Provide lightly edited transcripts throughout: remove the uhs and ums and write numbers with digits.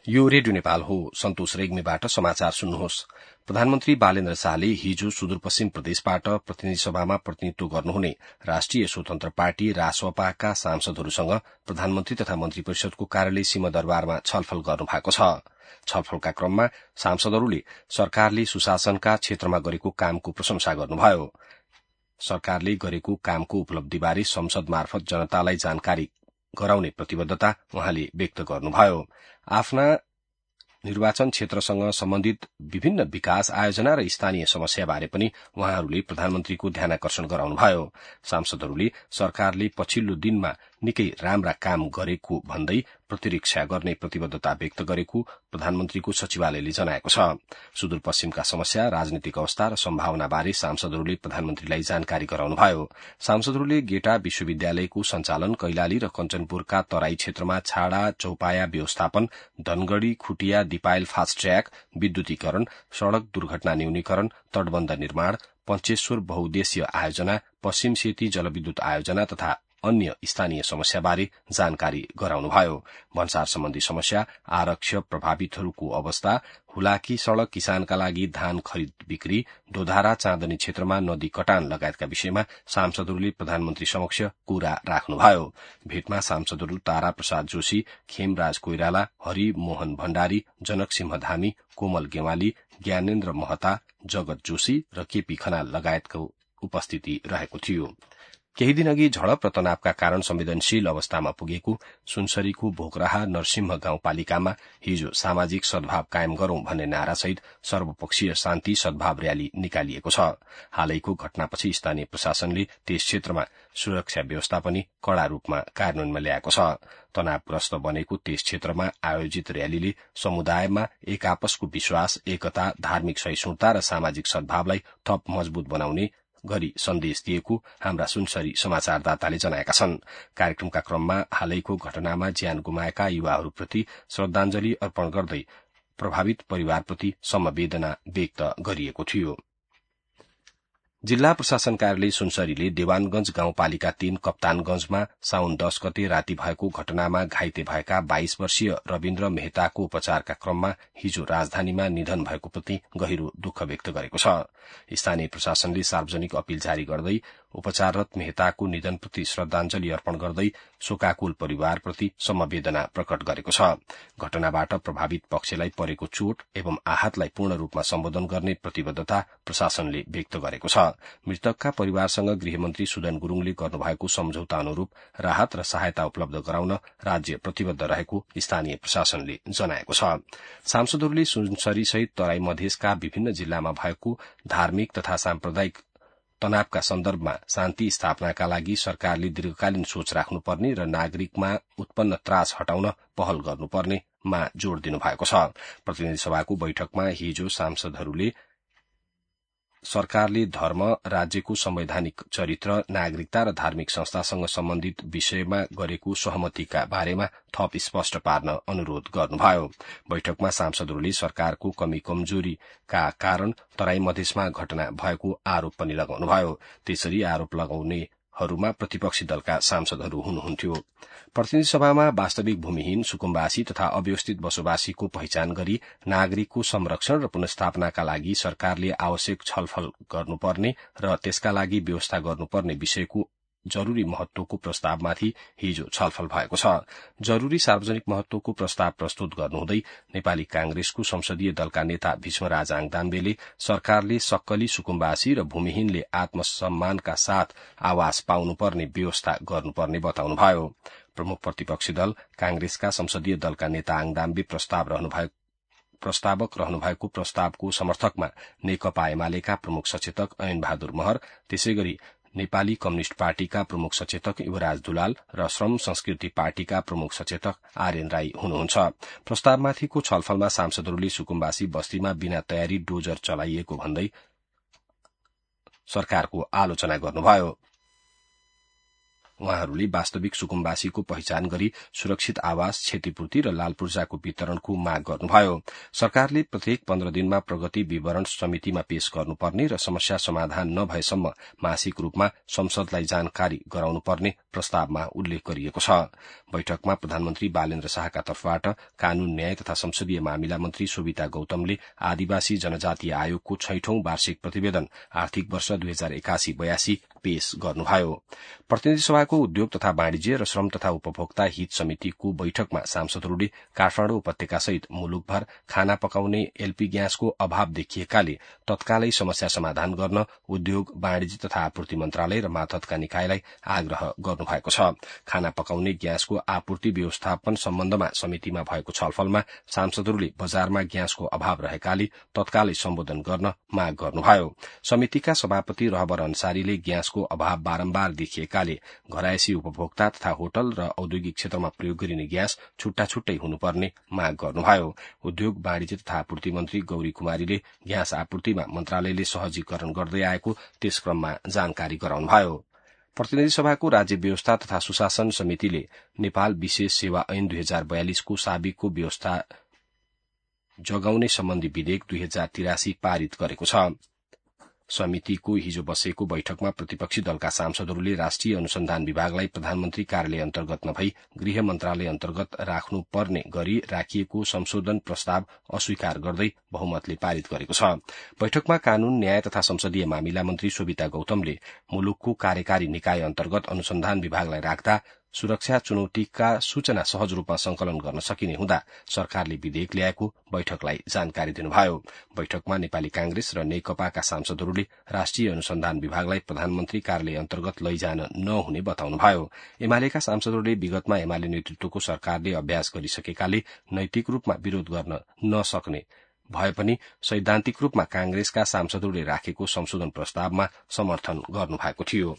यो रेडियो नेपाल हो। सन्तोष रेग्मीबाट समाचार सुन्नुहोस्। प्रधानमन्त्री बालेन्द्र शाहले हिजो सुदूरपश्चिम प्रदेशबाट प्रतिनिधि सभामा प्रतिनिधित्व गर्नुहुने राष्ट्रिय स्वतन्त्र पार्टी रासपाका सांसदहरूसँग प्रधानमन्त्री तथा मन्त्री परिषदको कार्यालय सिंहदरबारमा छलफल गर्नुभएको छ। छलफलका क्रममा सांसदहरूले सरकारले सुशासनका क्षेत्रमा गरेको कामको प्रशंसा गर्नुभयो। सरकारले गरेको कामको उपलब्धिबारे संसद मार्फत जनतालाई जानकारी गराउने प्रतिबद्धता उहाँले व्यक्त गर्नुभयो। आफ्ना निर्वाचन क्षेत्रसँग सम्बन्धित विभिन्न विकास आयोजना र स्थानीय समस्याबारे पनि उहाँहरूले प्रधानमन्त्रीको ध्यानाकर्षण गराउनुभयो। सांसदहरूले सरकारले पछिल्लो दिनमा निकै राम्रा काम गरेको भन्दै प्रतिरक्षा गर्ने प्रतिबद्धता व्यक्त गरेको प्रधानमन्त्रीको सचिवालयले जनाएको छ। सुदूरपश्चिमका समस्या, राजनीतिक अवस्था र सम्भावनाबारे सांसदहरूले प्रधानमन्त्रीलाई जानकारी गराउनुभयो। सांसदहरूले गेटा विश्वविद्यालयको सञ्चालन, कैलाली र कञ्चनपुरका तराई क्षेत्रमा छाडा चौपाया व्यवस्थापन, धनगढ़ी खुटिया दिपायल फास्ट ट्र्याक, विद्युतीकरण, सड़क दुर्घटना न्यूनीकरण, तटबन्ध निर्माण, पञ्चेश्वर बहुद्देश्य आयोजना, पश्चिम सेती जलविद्युत आयोजना तथा अन्य स्थानीय समस्याबारे जानकारी गराउनुभयो। भन्सार सम्बन्धी समस्या, आरक्ष प्रभावितहरूको अवस्था, हुलाकी सड़क, किसानका लागि धान खरिद बिक्री, दोधारा चाँदनी क्षेत्रमा नदी कटान लगायतका विषयमा सांसदहरूले प्रधानमन्त्री समक्ष कुरा राख्नुभयो। भेटमा सांसदहरू तारा प्रसाद जोशी, खेमराज कोइराला, हरि मोहन भण्डारी, जनक सिंह धामी, कोमल गेवाली, ज्ञानेन्द्र महता, जगत जोशी र केपी खनाल लगायतको उपस्थिति रहेको थियो। केही दिनअघि झडप र तनावका कारण संवेदनशील अवस्थामा पुगेको सुनसरीको भोकराहा नरसिंह गाउँपालिकामा हिजो सामाजिक सद्भाव कायम गरौं भन्ने नारासहित सर्वपक्षीय शान्ति सद्भाव रयाली निकालिएको छ। हालैको घटनापछि स्थानीय प्रशासनले त्यस क्षेत्रमा सुरक्षा व्यवस्था पनि कड़ा रूपमा कार्यान्वयनमा ल्याएको छ। तनावग्रस्त बनेको त्यस क्षेत्रमा आयोजित रयालीले समुदायमा एक आपसको विश्वास, एकता, धार्मिक सहिष्णुता र सामाजिक सद्भावलाई थप मजबूत बनाउने गरी सन्देश दिएको हाम्रा सुनसरी समाचारदाताले जनाएका छन्। कार्यक्रमका क्रममा हालैको घटनामा ज्यान गुमाएका युवाहरूप्रति श्रद्धाञ्जली अर्पण गर्दै प्रभावित परिवारप्रति समवेदना व्यक्त गरिएको थियो। जिल्ला प्रशासन कार्यालय सुनसरीले देवानगंज गाउँपालिका 3 कप्तानगंजमा साउन 10 गते राति भएको घटनामा घाइते भएका 22 वर्षीय रविन्द्र मेहताको उपचारका क्रममा हिजो राजधानीमा निधन भएको प्रति गहिरो दुःख व्यक्त गरेको छ। स्थानीय प्रशासनले सार्वजनिक अपील जारी गर्दै उपचाररत मेहताको निधनप्रति श्रद्धाञ्जली अर्पण गर्दै शोकाकुल परिवारप्रति समवेदना प्रकट गरेको छ। घटनाबाट प्रभावित पक्षलाई परेको चोट एवं आहतलाई पूर्ण रूपमा सम्बोधन गर्ने प्रतिबद्धता प्रशासनले व्यक्त गरेको छ। मृतकका परिवारसँग गृहमन्त्री सुदन गुरूङले गर्नुभएको सम्झौता अनुरूप राहत र सहायता उपलब्ध गराउन राज्य प्रतिबद्ध रहेको स्थानीय प्रशासनले जनाएको छ। सांसदहरूले सुनसरीसहित तराई मधेसका विभिन्न जिल्लामा भएको धार्मिक तथा साम्प्रदायिक तनावका सन्दर्भमा शान्ति स्थापनाका लागि सरकारले दीर्घकालीन सोच राख्नुपर्ने र नागरिकमा उत्पन्न त्रास हटाउन पहल गर्नुपर्नेमा जोड़ दिनुभएको छ। प्रतिनिधि सभाको बैठकमा हिजो सांसदहरूले सरकारले धर्म, राज्यको संवैधानिक चरित्र, नागरिकता र धार्मिक संस्थासँग सम्बन्धित विषयमा गरेको सहमतिका बारेमा थप स्पष्ट पार्न अनुरोध गर्नुभयो। बैठकमा सांसदहरूले सरकारको कमी कमजोरीका कारण तराई मधेसमा घटना भएको आरोप पनि लगाउनुभयो। त्यसरी आरोप लगाउनेहरूमा प्रतिपक्षी दलका सांसदहरू हुनुहुन्थ्यो। प्रतिनिधि सभामा वास्तविक भूमिहीन, सुकुम्बासी तथा अव्यवस्थित बसोबासीको पहिचान गरी नागरिकको संरक्षण र पुनर्स्थापनाका लागि सरकारले आवश्यक छलफल गर्नुपर्ने र त्यसका लागि व्यवस्था गर्नुपर्ने विषयको जरूरी महत्वको प्रस्तावमाथि हिजो छलफल भएको छ। जरूरी सार्वजनिक महत्वको प्रस्ताव प्रस्तुत गर्नुहुँदै नेपाली कांग्रेसको संसदीय दलका नेता भीष्मराज आङदाम्बेले सरकारले सक्कली, सुकुम्बासी र भूमिहीनले आत्मसम्मानका साथ आवास पाउनुपर्ने व्यवस्था गर्नुपर्ने बताउनुभयो। प्रमुख प्रतिपक्षी दल कांग्रेसका संसदीय दलका नेता आङदाम्बे प्रस्तावक रहनुभएको प्रस्तावको समर्थकमा नेकपा एमालेका प्रमुख सचेतक ऐन बहादुर महर, त्यसैगरी नेपाली कम्युनिष्ट पार्टीका प्रमुख सचेतक युवराज दुलाल र श्रम संस्कृति पार्टीका प्रमुख सचेतक आर्यन राई हुनुहुन्छ। प्रस्तावमाथिको छलफलमा सांसदहरूले सुकुम्बासी बस्तीमा बिना तयारी डोजर चलाइएको भन्दै सरकारको आलोचना गर्नुभयो। उहाँहरूले वास्तविक सुकुम्बासीको पहिचान गरी सुरक्षित आवास, क्षतिपूर्ति र लाल पूर्जाको वितरणको माग गर्नुभयो। सरकारले प्रत्येक 15 दिनमा प्रगति विवरण समितिमा पेश गर्नुपर्ने र समस्या समाधान नभएसम्म मासिक रूपमा संसदलाई जानकारी गराउनुपर्ने प्रस्तावमा उल्लेख गरिएको छ। बैठकमा प्रधानमन्त्री बालेन्द्र शाहका तर्फबाट कानून, न्याय तथा संसदीय मामिला मन्त्री शोभिता गौतमले आदिवासी जनजाति आयोगको 6औं वार्षिक प्रतिवेदन आर्थिक वर्ष 2081-82 पेश गर्नुभयो। प्रतिनिधि सभाको उद्योग तथा वाणिज्य र श्रम तथा उपभोक्ता हित समितिको बैठकमा सांसदहरूले काठमाडौँ उपत्यकासहित मुलुकभर खाना पकाउने एलपी ग्यासको अभाव देखिएकाले तत्कालै समस्या समाधान गर्न उद्योग, वाणिज्य तथा आपूर्ति मन्त्रालय र मातहतका निकायलाई आग्रह गर्नुभएको छ। खाना पकाउने ग्यासको आपूर्ति व्यवस्थापन सम्बन्धमा समितिमा भएको छलफलमा सांसदहरूले बजारमा ग्यासको अभाव रहेकाले तत्कालै सम्बोधन गर्न माग गर्नुभयो। समितिका सभापति रहबर अन्सारीले ग्यासको अभाव बारम्बार देखिएकाले घरायसी उपभोक्ता तथा होटल र औद्योगिक क्षेत्रमा प्रयोग गरिने ग्यास छुट्टा छुट्टै हुनुपर्ने माग गर्नुभयो। उद्योग, वाणिज्य तथा आपूर्ति मन्त्री गौरी कुमारीले ग्यास आपूर्तिमा मन्त्रालयले सहजीकरण गर्दै आएको त्यस क्रममा जानकारी गराउनुभयो। प्रतिनिधि सभाको राज्य व्यवस्था तथा सुशासन समितिले नेपाल विशेष सेवा ऐन 2042 को साबिकको व्यवस्था जगाउने सम्बन्धी विधेयक 2083 पारित गरेको छ। समितिको हिजो बसेको बैठकमा प्रतिपक्षी दलका सांसदहरूले राष्ट्रिय अनुसन्धान विभागलाई प्रधानमन्त्री कार्यालय अन्तर्गत नभई गृह मन्त्रालय अन्तर्गत राख्नुपर्ने गरी राखिएको संशोधन प्रस्ताव अस्वीकार गर्दै बहुमतले पारित गरेको छ। बैठकमा कानून, न्याय तथा संसदीय मामिला मन्त्री शोभिता गौतमले मुलुकको कार्यकारी निकाय अन्तर्गत अनुसन्धान विभागलाई राख्दा सुरक्षा चुनौतीका सूचना सहज रूपमा संकलन गर्न सकिने हुँदा सरकारले विधेयक ल्याएको बैठकलाई जानकारी दिनुभयो। बैठकमा नेपाली कांग्रेस र नेकपाका सांसदहरूले राष्ट्रिय अनुसन्धान विभागलाई प्रधानमन्त्री कार्यालय अन्तर्गत लैजान नहुने बताउनुभयो। एमालेका सांसदहरूले विगतमा एमाले नेतृत्वको सरकारले अभ्यास गरिसकेकाले नैतिक रूपमा विरोध गर्न नसक्ने भए पनि सैद्धान्तिक रूपमा कांग्रेसका सांसदहरूले राखेको संशोधन प्रस्तावमा समर्थन गर्नुभएको थियो।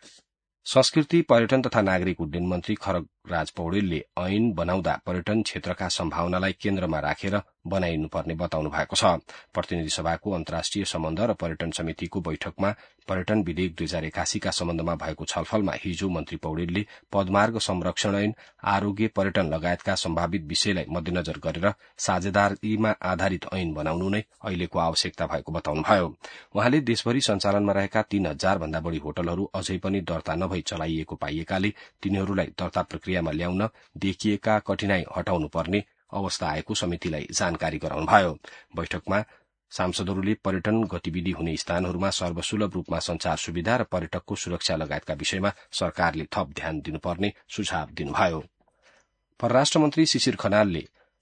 संस्कृति, पर्यटन तथा नागरिक उड्डयन मन्त्री खरगराज पौडेलले ऐन बनाउँदा पर्यटन क्षेत्रका सम्भावनालाई केन्द्रमा राखेर बनाइनुपर्ने बताउनु भएको छ। प्रतिनिधि सभाको अन्तर्राष्ट्रिय सम्बन्ध र पर्यटन समितिको बैठकमा पर्यटन विधेयक 2081 का सम्बन्धमा भएको छलफलमा हिजो मन्त्री पौडेलले पदमार्ग संरक्षण ऐन, आरोग्य, पर्यटन लगायतका सम्भावित विषयलाई मध्यनजर गरेर साझेदारीमा आधारित ऐन बनाउनु नै अहिलेको आवश्यकता भएको बताउनुभयो। उहाँले देशभरि सञ्चालनमा रहेका 3000 भन्दा बढ़ी होटलहरू अझै पनि दर्ता नभई चलाइएको पाइएकाले तिनीहरूलाई दर्ता प्रक्रियामा ल्याउन देखिएका कठिनाई हटाउनुपर्ने अवस्था आएको समितिलाई जानकारी गराउनुभयो। बैठकमा सांसदहरूले पर्यटन गतिविधि हुने स्थानहरूमा सर्वसुलभ रूपमा संचार सुविधा र पर्यटकको सुरक्षा लगायतका विषयमा सरकारले थप ध्यान दिनुपर्ने सुझाव दिनुभयो। परराष्ट्र मन्त्री शिशिर खनालले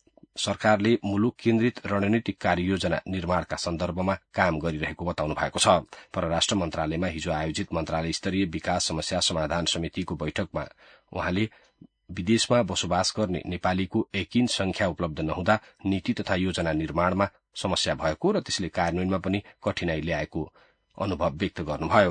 सरकारले मुलुक केन्द्रित रणनीतिक कार्ययोजना निर्माणका सन्दर्भमा काम गरिरहेको बताउनु भएको छ। परराष्ट्र मन्त्रालयमा हिजो आयोजित मन्त्रालय स्तरीय विकास समस्या समाधान समितिको बैठकमा उहाँले विदेशमा बसोबास गर्ने नेपालीको एकिन संख्या उपलब्ध नहुँदा नीति तथा योजना निर्माणमा समस्या भएको र त्यसले कार्यान्वयनमा पनि कठिनाई ल्याएको अनुभव व्यक्त गर्नुभयो।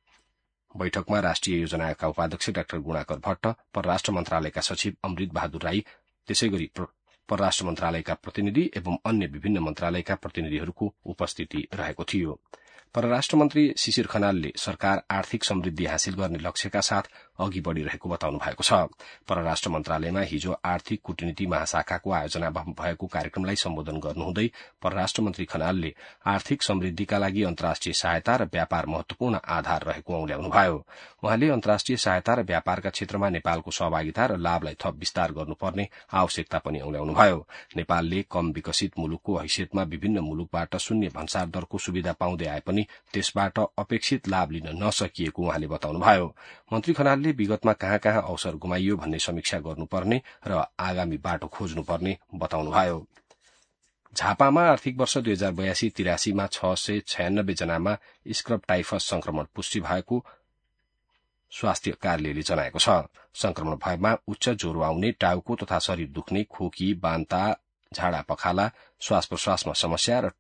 बैठकमा राष्ट्रिय योजना आयोगका उपाध्यक्ष डाक्टर गुणाकर भट्ट, परराष्ट्र मन्त्रालयका सचिव अमृत बहादुर राई, त्यसैगरी परराष्ट्र मन्त्रालयका प्रतिनिधि एवं अन्य विभिन्न मन्त्रालयका प्रतिनिधिहरूको उपस्थिति रहेको थियो। परराष्ट्र मन्त्री शिशिर खनालले सरकार आर्थिक समृद्धि हासिल गर्ने लक्ष्यका साथ अघि बढ़िरहेको बताउनु भएको छ। परराष्ट्र मन्त्रालयमा हिजो आर्थिक कूटनीति महाशाखाको आयोजना भएको कार्यक्रमलाई सम्बोधन गर्नुहुँदै परराष्ट्र मन्त्री खनालले आर्थिक समृद्धिका लागि अन्तर्राष्ट्रिय सहायता र व्यापार महत्वपूर्ण आधार रहेको औल्याउनुभयो। उहाँले अन्तर्राष्ट्रिय सहायता र व्यापारका क्षेत्रमा नेपालको सहभागिता र लाभलाई थप विस्तार गर्नुपर्ने आवश्यकता पनि औल्याउनुभयो। नेपालले कम विकसित मुलुकको हैसियतमा विभिन्न मुलुकबाट शून्य भन्सार दरको सुविधा पाउँदै आए पनि त्यसबाट अपेक्षित लाभ लिन नसकिएको उहाँले बताउनुभयो। मन्त्री खनालले विगतमा कहाँ कहाँ अवसर गुमाइयो भन्ने समीक्षा गर्नुपर्ने र आगामी बाटो खोज्नुपर्ने बताउनुभयो। झापामा आर्थिक वर्ष 2082-83 मा 696 जनामा स्क्रब टाइफस संक्रमण पुष्टि भएको स्वास्थ्य कार्यालयले जनाएको छ। संक्रमण भएमा उच्च ज्वरो आउने, टाउको तथा शरीर दुख्ने, खोकी, बान्ता, झाडा पखाला, श्वास प्रश्वासमा समस्या र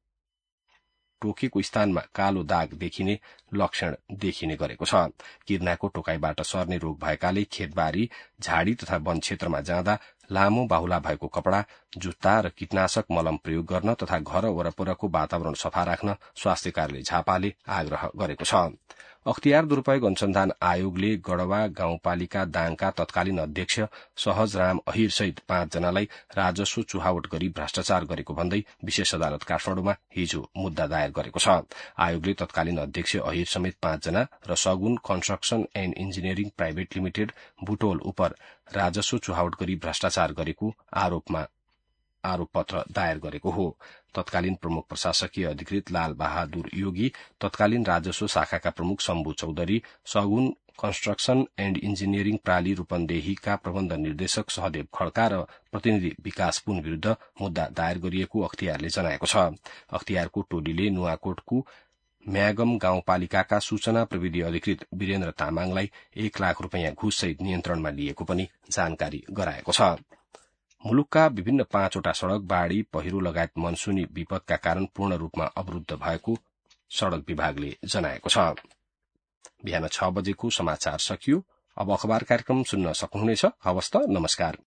टोकेको स्थानमा कालो दाग देखिने लक्षण देखिने गरेको छ। किर्नाको टोकाईबाट सर्ने रोग भएकाले खेतबारी, झाडी तथा वन क्षेत्रमा जाँदा लामो बाहुला भएको कपड़ा, जुत्ता र कीटनाशक मलम प्रयोग गर्न तथा घर वरपरको वातावरण सफा राख्न स्वास्थ्य कार्यालय झापाले आग्रह गरेको छ। अख्तियार दुरूपयोग अनुसन्धान आयोगले गढ़वा गाउँपालिका दाङका तत्कालीन अध्यक्ष सहजराम अहिर सहित 5 जनालाई राजस्व चुहावट गरी भ्रष्टाचार गरेको भन्दै विशेष अदालत काठमाडौँमा हिजो मुद्दा दायर गरेको छ। आयोगले तत्कालीन अध्यक्ष अहिर समेत 5 जना र Sagun construction and engineering private limited Butwal उप राजस्व चुहावट गरी भ्रष्टाचार गरेको आरोप पत्र दायर गरेको हो। तत्कालीन प्रमुख प्रशासकीय अधिकृत लाल बहादुर योगी, तत्कालीन राजस्व शाखाका प्रमुख Shambhu Chaudhary, Sagun construction and engineering प्राली रूपन्देहीका प्रबन्ध निर्देशक सहदेव खड्का र प्रतिनिधि विकास पुन विरूद्ध मुद्दा दायर गरिएको अख्तियारले जनाएको छ। अख्तियारको टोलीले नुवाकोटको म्यागम गाउँपालिकाका सूचना प्रविधि अधिकृत वीरेन्द्र तामाङलाई 1 लाख रूपियाँ घुससहित नियन्त्रणमा लिएको पनि जानकारी गराएको छ। मुलुकका विभिन्न 5 वटा सड़क बाढ़ी, पहिरो लगायत मनसूनी विपदका कारण पूर्ण रूपमा अवरूद्ध भएको सड़क विभागले जनाएको छ। बिहान 6 बजेको समाचार सकियो। अब अखबार कार्यक्रम सुन्न सक्नुहुनेछ। हवस् त, नमस्कार।